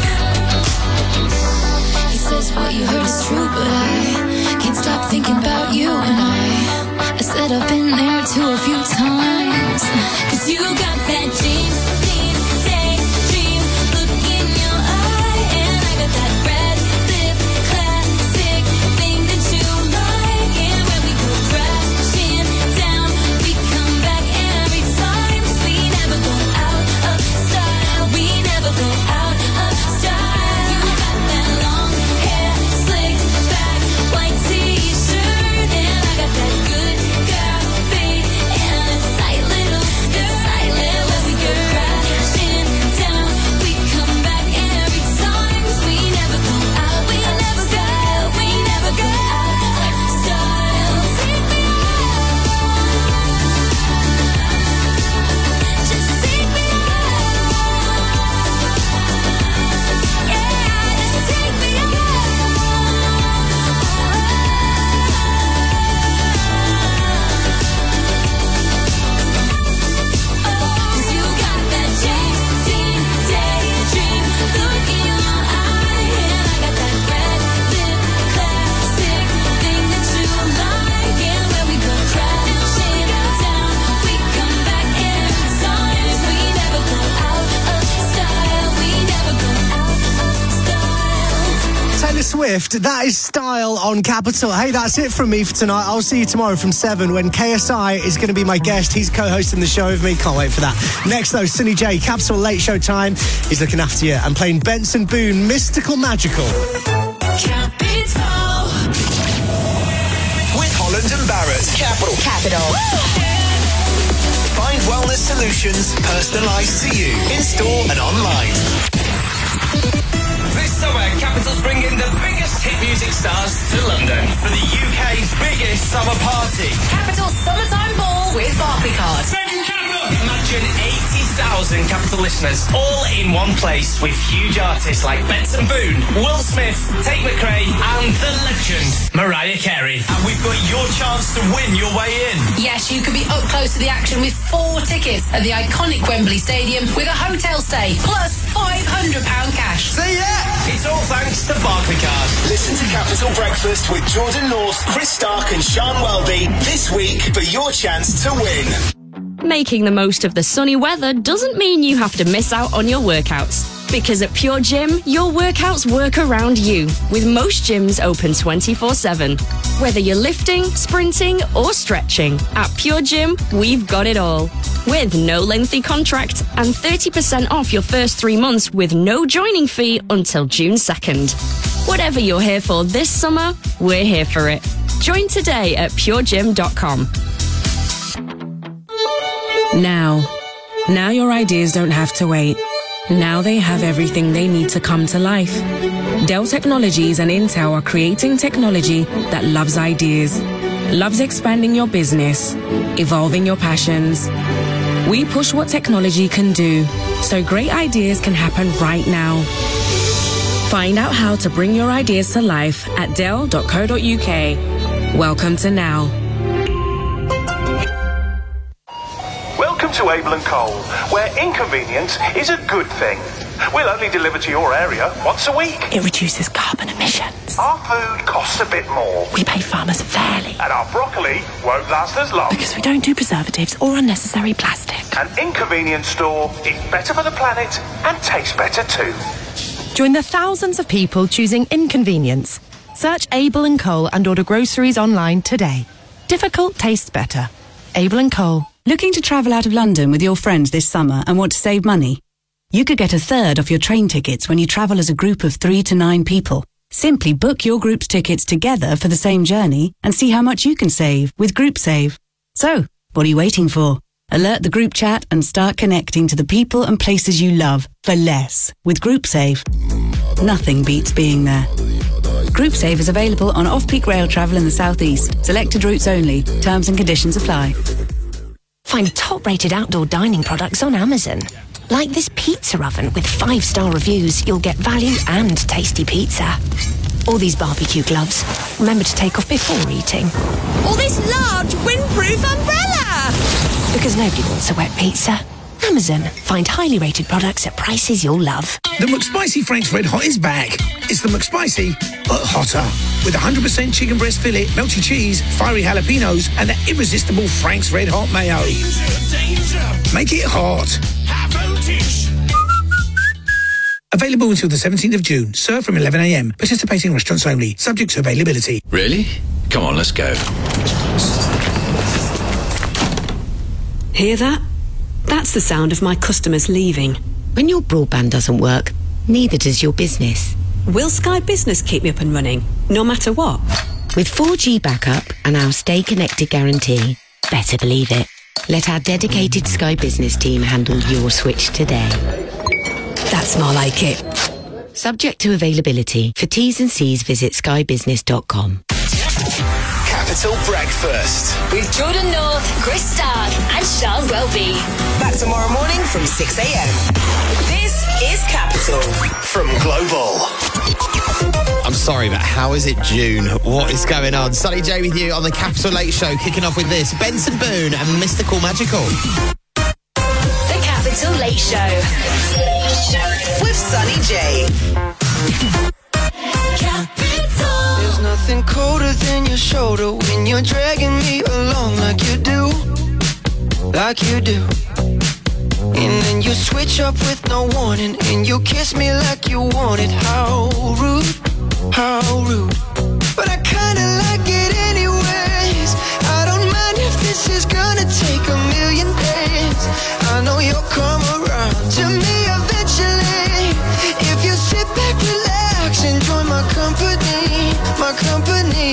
He says what you heard is true, but I can't stop thinking about you. And I said I've been there too a few times. 'Cause you got that James Dean daydream look in your eye, and I got that red lip classic thing that you like. And when we go crashing down, we come back every time, 'cause we never go out of style. We never go out of style. You got that long hair, slick back, white t-shirt, and I got that good girl face and a tight little skirt. And when we go crashing Swift, that is Style on Capital. Hey, that's it from me for tonight. I'll see you tomorrow from 7 when KSI is going to be my guest. He's co-hosting the show with me. Can't wait for that. Next, though, Sunny J, Capital Late Show time. He's looking after you and playing Benson Boone, Mystical Magical. Capital. With Holland and Barrett. Capital. Find wellness solutions personalised to you in store and online. This summer, Capital's bringing the biggest hit music stars to London for the UK's biggest summer party. Capital Summertime Ball with Barclaycard. Imagine 80,000 Capital listeners all in one place with huge artists like Benson Boone, Will Smith, Tate McRae and the legend Mariah Carey. And we've got your chance to win your way in. Yes, you could be up close to the action with 4 tickets at the iconic Wembley Stadium with a hotel stay plus £500 cash. So yeah, it's all thanks to Barclaycard. Listen to Capital Breakfast with Jordan North, Chris Stark and Sean Welby this week for your chance to win. Making the most of the sunny weather doesn't mean you have to miss out on your workouts. Because at Pure Gym, your workouts work around you, with most gyms open 24/7. Whether you're lifting, sprinting, or stretching, at Pure Gym, we've got it all. With no lengthy contract and 30% off your first 3 months with no joining fee until June 2nd. Whatever you're here for this summer, we're here for it. Join today at puregym.com. Now your ideas don't have to wait. Now they have everything they need to come to life. Dell Technologies and Intel are creating technology that loves ideas, loves expanding your business, evolving your passions. We push what technology can do, so great ideas can happen right now. Find out how to bring your ideas to life at dell.co.uk. Welcome to now. Welcome to Abel & Cole, where inconvenience is a good thing. We'll only deliver to your area once a week. It reduces carbon emissions. Our food costs a bit more. We pay farmers fairly. And our broccoli won't last as long. Because we don't do preservatives or unnecessary plastic. An inconvenience store is better for the planet and tastes better too. Join the thousands of people choosing inconvenience. Search Abel & Cole and order groceries online today. Difficult tastes better. Abel & Cole. Looking to travel out of London with your friends this summer and want to save money? You could get 1/3 off your train tickets when you travel as a group of 3 to 9 people. Simply book your group's tickets together for the same journey and see how much you can save with GroupSave. So, what are you waiting for? Alert the group chat and start connecting to the people and places you love for less with GroupSave. Nothing beats being there. GroupSave is available on off-peak rail travel in the southeast. Selected routes only. Terms and conditions apply. Find top-rated outdoor dining products on Amazon. Like this pizza oven with 5-star reviews, you'll get value and tasty pizza. Or these barbecue gloves. Remember to take off before eating. Or this large windproof umbrella! Because nobody wants a wet pizza. Amazon. Find highly rated products at prices you'll love. The McSpicy Frank's Red Hot is back. It's the McSpicy, but hotter. With 100% chicken breast fillet, melty cheese, fiery jalapenos, and that irresistible Frank's Red Hot mayo. Make it hot. Available until the 17th of June. Served from 11 a.m. Participating restaurants only. Subject to availability. Really? Come on, let's go. Hear that? That's the sound of my customers leaving. When your broadband doesn't work, neither does your business. Will Sky Business keep me up and running, no matter what? With 4G backup and our Stay Connected guarantee, better believe it. Let our dedicated Sky Business team handle your switch today. That's more like it. Subject to availability. For T's and C's, visit skybusiness.com. Capital Breakfast with Jordan North, Chris Stark and Sean Welby. Back tomorrow morning from 6 a.m. This is Capital from Global. I'm sorry, but how is it June? What is going on? Sunny J with you on the Capital Late Show, kicking off with this. Benson Boone and Mystical Magical. The Capital Late Show. With Sunny J. There's nothing colder than your shoulder when you're dragging me along like you do. Like you do. And then you switch up with no warning and you kiss me like you want it. How rude. how rude. But I kinda like it anyways. I don't mind if this is gonna take a million days. I know you'll come around to me eventually. If you sit back, relax, enjoy my company, my company.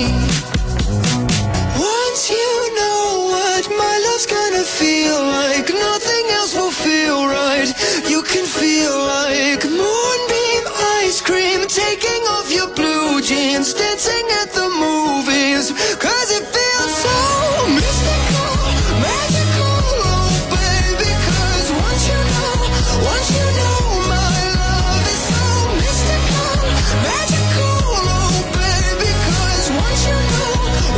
Once you know what my love's gonna feel like, nothing else will feel right. You can feel like moonbeam ice cream, taking off your blue jeans, dancing at the movies, 'cause it feels so mystical, magical, oh baby. 'Cause once you know my love is so mystical, magical, oh baby. 'Cause once you know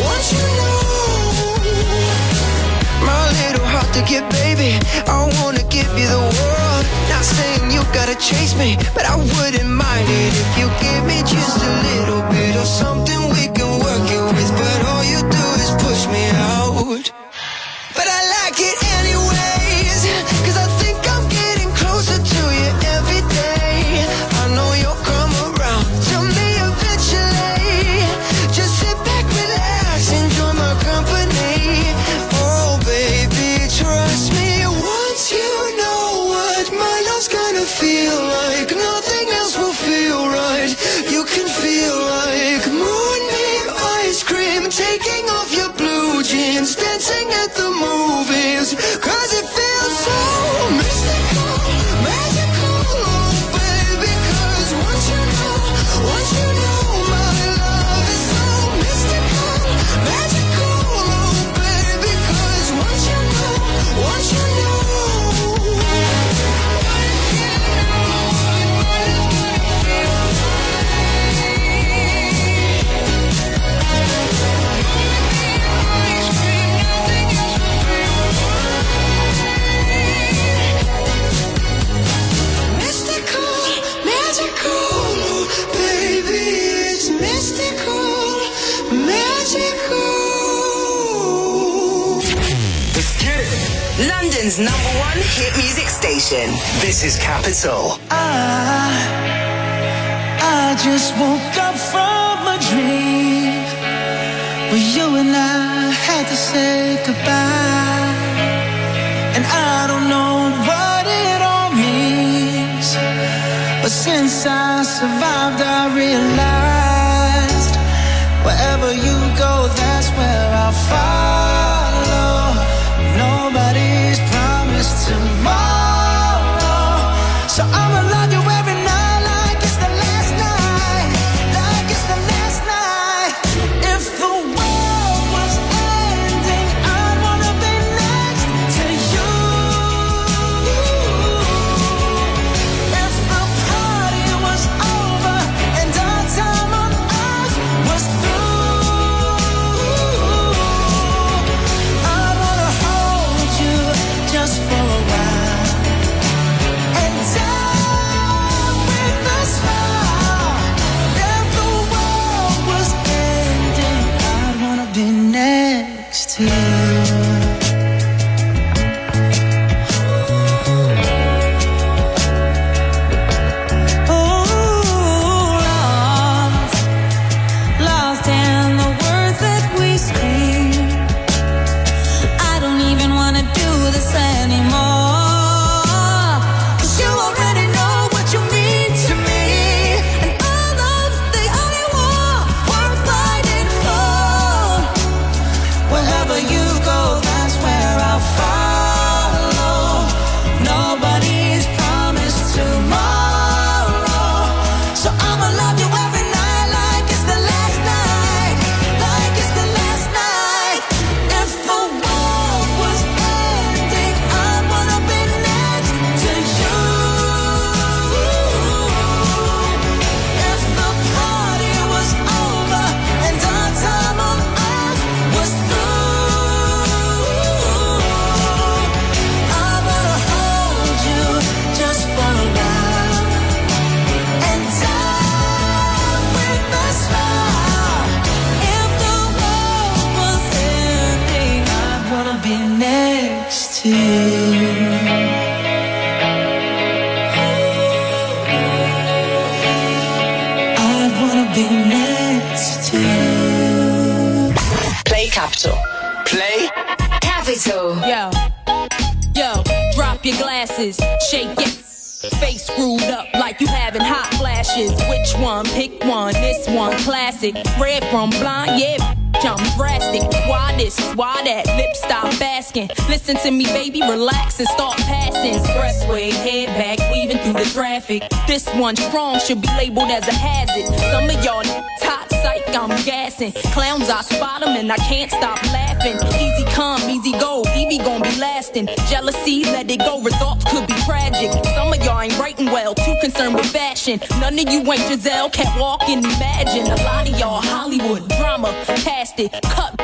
my little heart to get, baby, I wanna give you the world. Not saying you gotta chase me, but I wouldn't mind it if you give me just a little bit of something we can work it with. But all you do is push me out. But I like it anyways, 'cause I think I'm getting closer to you every day. I know you'll come around to me eventually. Just sit back, relax, enjoy my company. Oh baby, trust me. Once you know what my love's gonna feel like, nothing else will feel right. You can feel like moonbeam ice cream, taking off your blue jeans, dancing at the movies, 'cause it feels so mystical, magical, oh baby. 'Cause once you know my love is so mystical, magical, oh baby. 'Cause once you know mystical, magical, baby, it's mystical, magical. Let's get it. London's #1 hit music station. This is Capital. I just woke up from a dream where you and I had to say goodbye. And I don't know what it all means, but since I survived, I realized wherever you go, that's where I'll follow. Nobody's promised tomorrow, so I'ma love you every night like it's the last night, like it's the last night. If the world was ending, I'd wanna be next to you. If the party was over and our time on earth was through, I'd wanna hold you just for a while and die with a smile. If the world was ending, I'd wanna be next to you. Lost in the words that we speak. I don't even wanna do this anymore, 'cause you already know what you mean to me, and our love's the only war worth fighting for. Wherever you go, that's where I'll follow. Nobody's promised tomorrow, so I'ma love you every night like it's the last night, like it's the last night. If the world was ending, I'd wanna be next to you. If the party was over and our time on earth was through, I wanna hold you just for a while and die with a smile. If the world was ending, I'd wanna be next to you. I'd wanna be next Capital. Yo, drop your glasses, shake it. Face screwed up like you having hot flashes. Which one? Pick one. This one classic. Red from blind, yeah. I'm drastic. Why this? Why that? Lip stop asking. Listen to me, baby, relax and start passing. Expressway, head back, weaving through the traffic. This one strong should be labeled as a hazard. Some of y'all hot psych, I'm gassing. Clowns, I spot them and I can't stop laughing. Easy come, easy go, Evie gon' be lasting. Jealousy, let it go, results could be tragic. Some of y'all ain't writing well, too concerned with fashion. None of you ain't Giselle, can't walk and imagine. A lot of y'all Hollywood drama, cast it, cut